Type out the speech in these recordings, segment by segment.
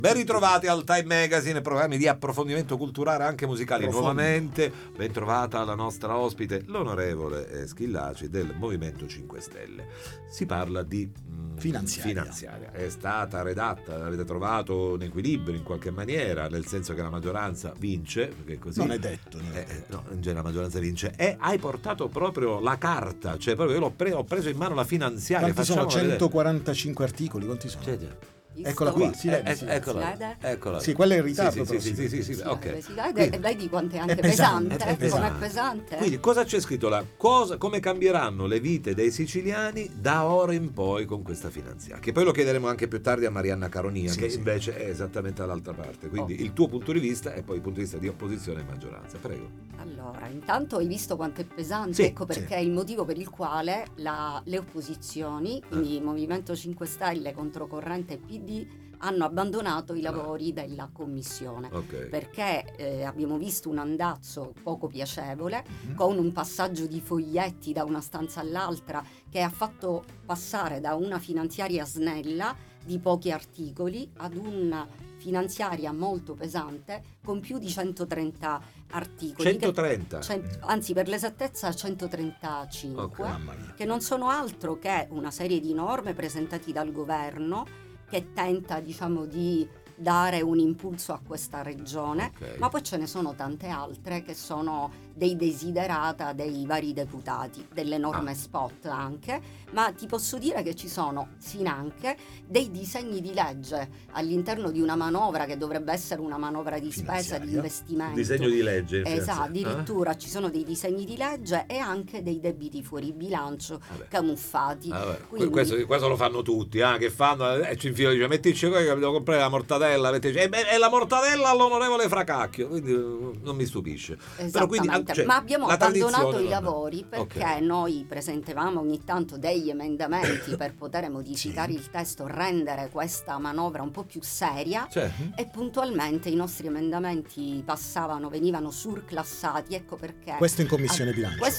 Ben ritrovati al Time Magazine, programmi di approfondimento culturale anche musicali. Nuovamente ben trovata la nostra ospite, l'onorevole Schillaci del Movimento 5 Stelle. Si parla di finanziaria. È stata redatta, avete trovato un equilibrio in qualche maniera, nel senso che la maggioranza vince, perché così non è detto. No, in genere la maggioranza vince. E hai portato proprio la carta, cioè proprio io ho preso in mano la finanziaria. Quanti sono? 145 articoli, quanti sono? Eccola qui, eccola. Sì, quella è in ritardo. Sì, ok. Si vede, e vedi quanto è anche pesante. Com'è pesante. Quindi cosa c'è scritto là? Come cambieranno le vite dei siciliani da ora in poi con questa finanziaria? Che poi lo chiederemo anche più tardi a Marianna Caronia, che invece è esattamente dall'altra parte. Quindi il tuo punto di vista e poi il punto di vista di opposizione e maggioranza. Prego. Allora, intanto hai visto quanto è pesante, ecco perché è il motivo per il quale le opposizioni, quindi Movimento 5 Stelle, Controcorrente e PD, hanno abbandonato i lavori della commissione, perché abbiamo visto un andazzo poco piacevole, con un passaggio di foglietti da una stanza all'altra che ha fatto passare da una finanziaria snella di pochi articoli ad una finanziaria molto pesante con più di 130 articoli. 130? Anzi, per l'esattezza 135, che non sono altro che una serie di norme presentati dal governo che tenta, di dare un impulso a questa regione, ma poi ce ne sono tante altre che sono dei desiderata dei vari deputati, delle norme spot anche, ma ti posso dire che ci sono anche dei disegni di legge all'interno di una manovra che dovrebbe essere una manovra di spesa, di investimento. Disegno di legge. Esatto, addirittura ci sono dei disegni di legge e anche dei debiti fuori bilancio camuffati. Quindi, questo lo fanno tutti, che fanno, ci infilano, dice mettici qua che devo comprare la mortadella, e la mortadella all'onorevole Fracacchio, quindi non mi stupisce. Però quindi, ma abbiamo abbandonato i lavori perché noi presentavamo ogni tanto degli emendamenti per poter modificare il testo, rendere questa manovra un po' più seria, e puntualmente i nostri emendamenti venivano surclassati, ecco perché. Questo in Commissione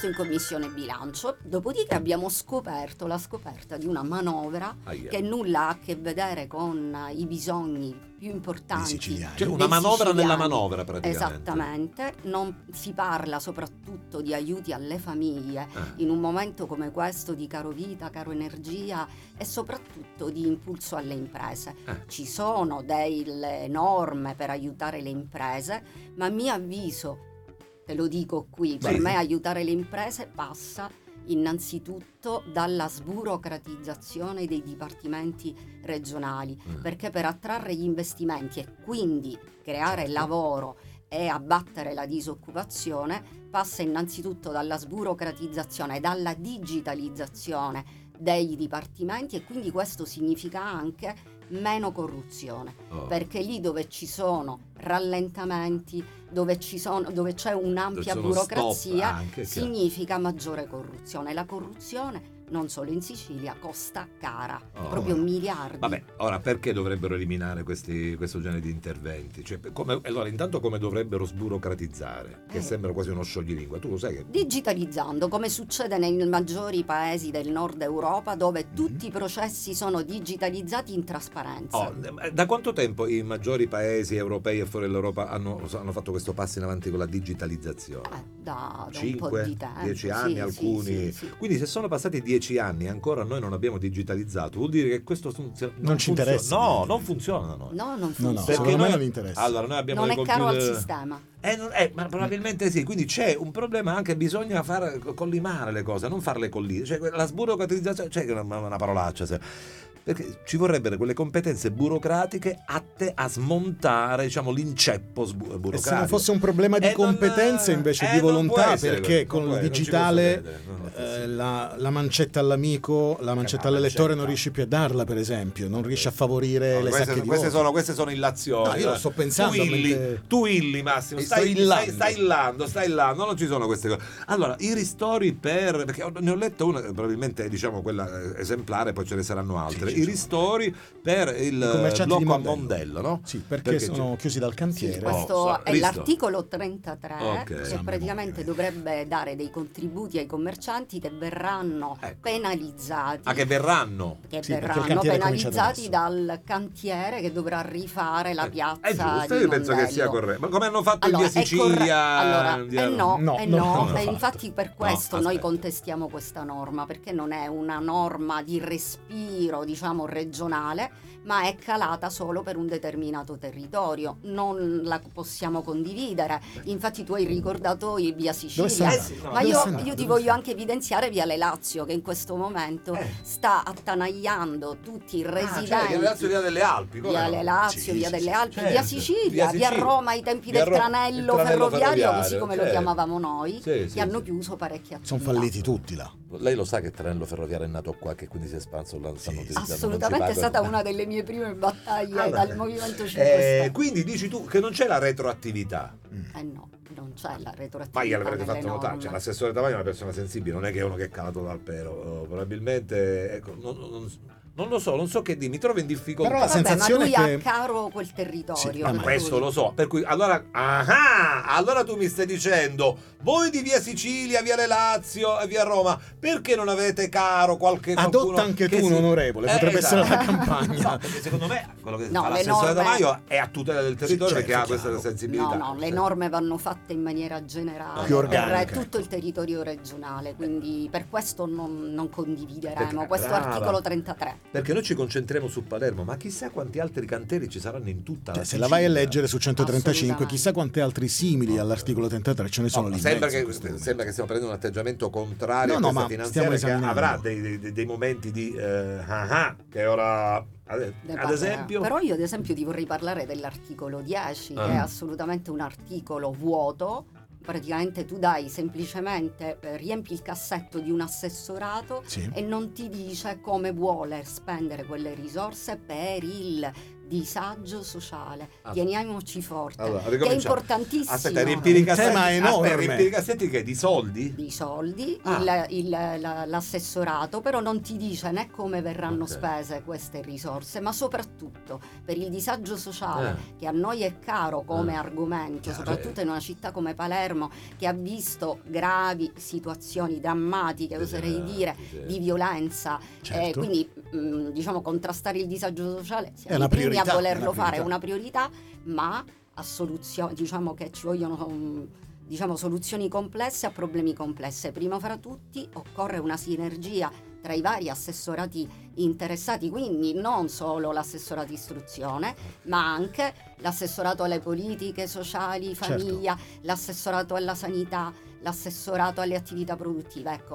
Bilancio. Dopodiché abbiamo scoperto la scoperta di una manovra che nulla ha a che vedere con i bisogni più importanti, cioè una manovra nella manovra praticamente. Esattamente, non si parla soprattutto di aiuti alle famiglie in un momento come questo di caro vita, caro energia, e soprattutto di impulso alle imprese. Ci sono delle norme per aiutare le imprese, ma a mio avviso, te lo dico qui, per me aiutare le imprese passa innanzitutto dalla sburocratizzazione dei dipartimenti regionali, perché per attrarre gli investimenti e quindi creare lavoro e abbattere la disoccupazione passa innanzitutto dalla sburocratizzazione e dalla digitalizzazione dei dipartimenti, e quindi questo significa anche meno corruzione, perché lì dove ci sono rallentamenti, dove c'è un'ampia burocrazia, significa maggiore corruzione. La corruzione non solo in Sicilia costa cara, proprio miliardi. Vabbè, ora perché dovrebbero eliminare questo genere di interventi? Cioè, allora intanto come dovrebbero sburocratizzare? Che sembra quasi uno scioglilingua, tu lo sai che... Digitalizzando, come succede nei maggiori paesi del nord Europa, dove tutti i processi sono digitalizzati in trasparenza. Da quanto tempo i maggiori paesi europei e fuori dall'Europa hanno fatto questo passo in avanti con la digitalizzazione? Da 5, un po' di tempo. 10 anni alcuni. Sì. Quindi se sono passati 10 anni e ancora noi non abbiamo digitalizzato, vuol dire che questo non ci interessa. No, non funziona. No, non funziona. No, secondo me non interessa. Allora, noi abbiamo non è caro al sistema. Ma probabilmente sì, quindi c'è un problema anche, bisogna far collimare le cose, non farle collire, cioè la sburocratizzazione, c'è una parolaccia, perché ci vorrebbero quelle competenze burocratiche atte a smontare, l'inceppo burocratico. E se non fosse un problema di competenze invece di volontà, perché con il digitale la mancetta all'amico, la mancetta all'elettore non riesci più a darla, per esempio, non riesci a favorire le sacche di voto. Queste sono illazioni. No, io lo sto pensando. Tu illi Massimo, stai illando, non ci sono queste cose. Allora, i ristori perché ne ho letto una, probabilmente quella esemplare, poi ce ne saranno altre. i ristori per il blocco a Mondello, no? Sì, perché sono chiusi dal cantiere. Sì, questo è l'articolo 33 che praticamente dovrebbe dare dei contributi ai commercianti che verranno penalizzati. Che verranno? Che verranno penalizzati dal cantiere che dovrà rifare la piazza. È giusto, io penso che sia corretto. Ma come hanno fatto in via Sicilia? No. E infatti per questo noi contestiamo questa norma, perché non è una norma di respiro, diciamo, regionale, ma è calata solo per un determinato territorio. Non la possiamo condividere. Infatti tu hai ricordato via Sicilia, ma io ti voglio anche evidenziare Viale Lazio, che in questo momento sta attanagliando tutti i residenti. Viale Lazio, via delle Alpi. Viale Lazio, via delle Alpi, via Sicilia, via Roma ai tempi del tranello ferroviario, così come lo chiamavamo noi, che hanno chiuso parecchie attività. Sono falliti tutti là. Lei lo sa che il tranello ferroviario è nato qua, che quindi si è espanso là? Assolutamente, è stata una delle mie prime battaglie dal Movimento 5 Stelle. Quindi dici tu che non c'è la retroattività? No, non c'è la retroattività. Ma gliel'avrete fatto notare, cioè l'assessore Tavaglia è una persona sensibile, non è che è uno che è calato dal pero, probabilmente, ecco, non lo so, non so che dire, mi trovo in difficoltà. Però la sensazione ma lui è ha caro quel territorio. Ma questo lo so, per cui allora tu mi stai dicendo, voi di via Sicilia, via Lazio e via Roma, perché non avete caro qualcuno? Adotta anche tu un onorevole, potrebbe essere la campagna. No, perché secondo me quello che fa l'assessore Tavaglia è a tutela del territorio, perché ha questa sensibilità. No, le norme vanno fatte in maniera generale per tutto il territorio regionale, quindi per questo non condivideremo questo articolo 33. Perché noi ci concentriamo su Palermo, ma chissà quanti altri cantieri ci saranno in tutta la Sicilia. Se la vai a leggere su 135, chissà quanti altri simili all'articolo 33 ce ne sono lì. Sembra che stiamo prendendo un atteggiamento contrario a questa finanziaria, che avrà dei momenti di che ora ad esempio. Però io ad esempio ti vorrei parlare dell'articolo 10 che è assolutamente un articolo vuoto. Praticamente tu dai semplicemente riempi il cassetto di un assessorato e non ti dice come vuole spendere quelle risorse per il disagio sociale. Teniamoci forte, che è importantissimo. Aspetta, riempire i cassetti, tema enorme. Riempire i cassetti che di soldi? Di soldi, l'assessorato però non ti dice né come verranno spese queste risorse, ma soprattutto per il disagio sociale che a noi è caro come argomento, soprattutto in una città come Palermo che ha visto gravi situazioni drammatiche, oserei dire, di violenza, quindi diciamo contrastare il disagio sociale siamo i primi a volerlo fare, è una priorità, ma a soluzioni, diciamo che ci vogliono soluzioni complesse a problemi complessi. Prima fra tutti occorre una sinergia tra i vari assessorati interessati, quindi non solo l'assessorato istruzione, ma anche l'assessorato alle politiche sociali, famiglia, l'assessorato alla sanità, l'assessorato alle attività produttive. Ecco,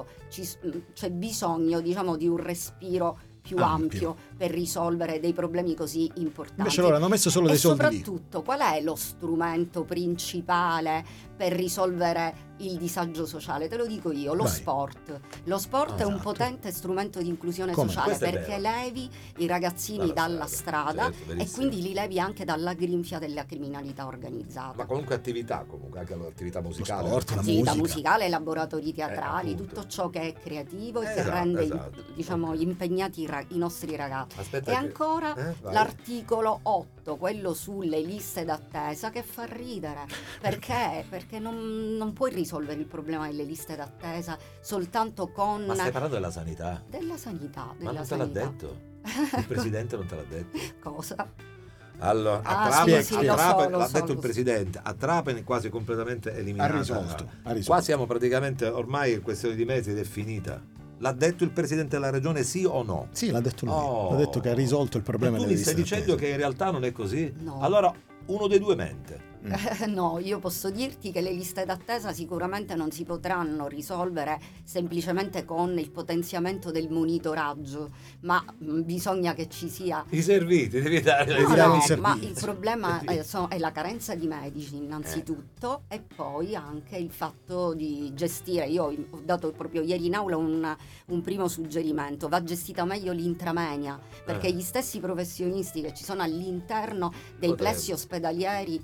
c'è bisogno, diciamo, di un respiro più ampio per risolvere dei problemi così importanti. Invece loro hanno messo solo dei soldi lì. E soprattutto qual è lo strumento principale per risolvere il disagio sociale? Te lo dico io, lo sport. Lo sport è un potente strumento di inclusione sociale, perché levi i ragazzini dalla strada e quindi li levi anche dalla grinfia della criminalità organizzata. Ma qualunque attività, anche l'attività musicale. Lo sport, l'attività musicale, laboratori teatrali, tutto ciò che è creativo e che rende diciamo impegnati i nostri ragazzi. E ancora l'articolo 8, quello sulle liste d'attesa, che fa ridere. Perché? Perché non puoi risolvere il problema delle liste d'attesa soltanto con... Ma stai parlando della sanità? Della sanità. Ma non te l'ha detto? Il presidente non te l'ha detto? Cosa? Allora, a Trapani, l'ha detto il presidente, a Trapani quasi completamente eliminata. Ha risolto. Qua siamo praticamente, ormai è questione di mesi ed è finita. L'ha detto il presidente della regione, sì o no? Sì, l'ha detto lui. Ha detto che ha risolto il problema delle liste d'attesa. Tu mi stai dicendo che in realtà non è così? No. Allora, uno dei due mente. No, io posso dirti che le liste d'attesa sicuramente non si potranno risolvere semplicemente con il potenziamento del monitoraggio, ma bisogna che ci sia i servizi, devi dare ma il problema è la carenza di medici innanzitutto e poi anche il fatto di gestire. Io ho dato proprio ieri in aula un primo suggerimento: va gestita meglio l'intramenia, perché gli stessi professionisti che ci sono all'interno dei plessi ospedalieri pubblici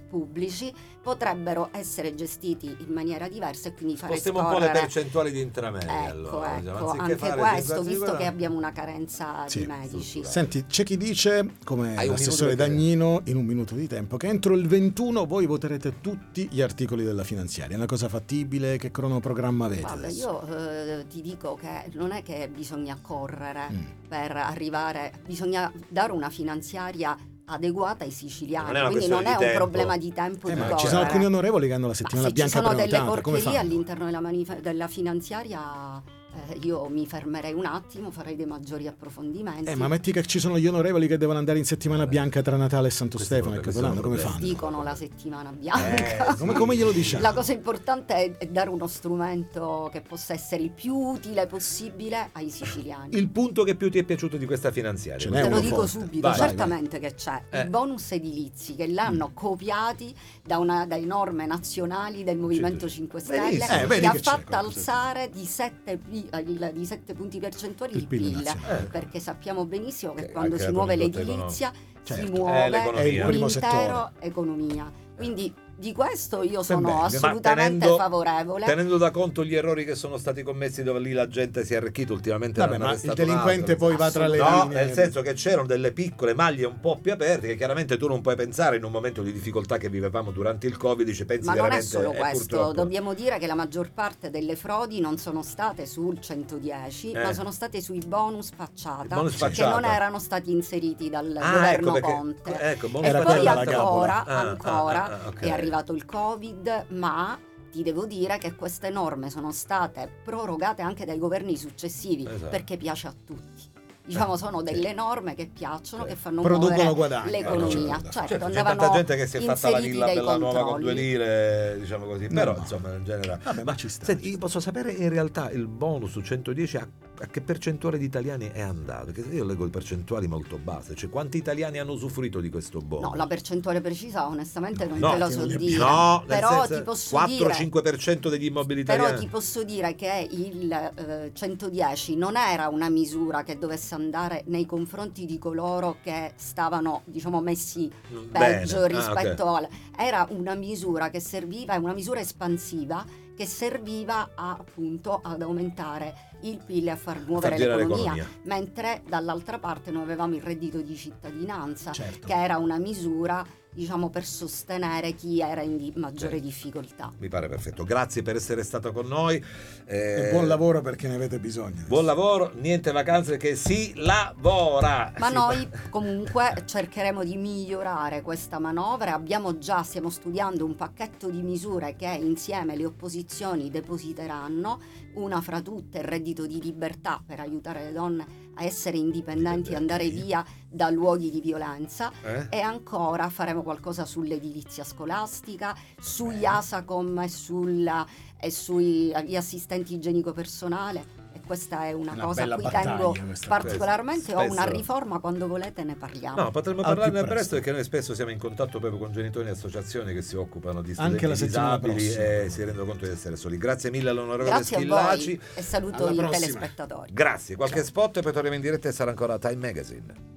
pubblici potrebbero essere gestiti in maniera diversa e quindi fare spostiamo un po' le percentuali di intramedia. Ecco, allora, anche questo, visto che abbiamo una carenza di medici. Senti, c'è chi dice, come l'assessore Dagnino, in un minuto di tempo, che entro il 21 voi voterete tutti gli articoli della finanziaria. È una cosa fattibile? Che cronoprogramma avete? Guarda, io ti dico che non è che bisogna correre per arrivare, bisogna dare una finanziaria adeguata ai siciliani, quindi non è un problema di tempo di correre. Ci sono alcuni onorevoli che hanno la settimana bianca prenotata. Ci sono delle porcherie all'interno della finanziaria. Io mi fermerei un attimo, farei dei maggiori approfondimenti. Ma metti che ci sono gli onorevoli che devono andare in settimana bianca tra Natale e Santo Stefano e Capodanno, come fanno? Dicono la settimana bianca. Come glielo diciamo? La cosa importante è dare uno strumento che possa essere il più utile possibile ai siciliani. Il punto che più ti è piaciuto di questa finanziaria? Te lo dico subito, certamente che c'è. I bonus edilizi che l'hanno copiati dai norme nazionali del Movimento 5 Stelle, che ha fatto alzare di 7 punti percentuali il PIL, perché sappiamo benissimo che quando si muove l'edilizia si muove l'intera economia. Quindi di questo io sono assolutamente favorevole. Tenendo da conto gli errori che sono stati commessi, dove lì la gente si è arricchita ultimamente. Ma il delinquente poi va tra le linee. Nel senso che c'erano delle piccole maglie un po' più aperte che chiaramente tu non puoi pensare in un momento di difficoltà che vivevamo durante il Covid. Ma non è solo questo, dobbiamo dire che la maggior parte delle frodi non sono state sul 110, ma sono state sui bonus facciata, che non erano stati inseriti dal governo Conte. E poi ancora è arrivato il Covid, ma ti devo dire che queste norme sono state prorogate anche dai governi successivi, perché piace a tutti. Diciamo, sono delle norme che piacciono, che fanno muovere l'economia. Certo, c'è tanta gente che si è fatta la villa bella nuova con 2 lire, diciamo così, però insomma in generale. Ma ci sta. Senti, io posso sapere in realtà il bonus su 110 a che percentuale di italiani è andato? Perché io leggo le percentuali molto basse, cioè quanti italiani hanno usufruito di questo bonus? No, la percentuale precisa onestamente non te la so dire. No, però ti posso 4-5% degli immobili italiani. Però ti posso dire che il 110 non era una misura che dovesse andare nei confronti di coloro che stavano, diciamo, messi peggio rispetto era una misura che serviva, è una misura espansiva che serviva appunto ad aumentare il PIL e a far muovere l'economia, mentre dall'altra parte noi avevamo il reddito di cittadinanza, che era una misura, diciamo, per sostenere chi era in maggiore difficoltà. Mi pare perfetto, grazie per essere stato con noi e buon lavoro, perché ne avete bisogno. Buon lavoro, niente vacanze, che si lavora. Ma noi comunque cercheremo di migliorare questa manovra. Stiamo studiando un pacchetto di misure che insieme le opposizioni depositeranno, una fra tutte il reddito di libertà per aiutare le donne a essere indipendenti e andare via da luoghi di violenza, e ancora faremo qualcosa sull'edilizia scolastica, sugli ASACOM e sugli assistenti igienico-personale. E questa è una cosa a cui tengo particolarmente. Ho una riforma, quando volete ne parliamo. No, potremmo parlarne presto, perché noi spesso siamo in contatto proprio con genitori e associazioni che si occupano di studenti disabili e si rendono conto di essere soli. Grazie mille all'onorevole Schillaci e saluto i telespettatori. Grazie. Qualche spot e poi torniamo in diretta e sarà ancora Time Magazine.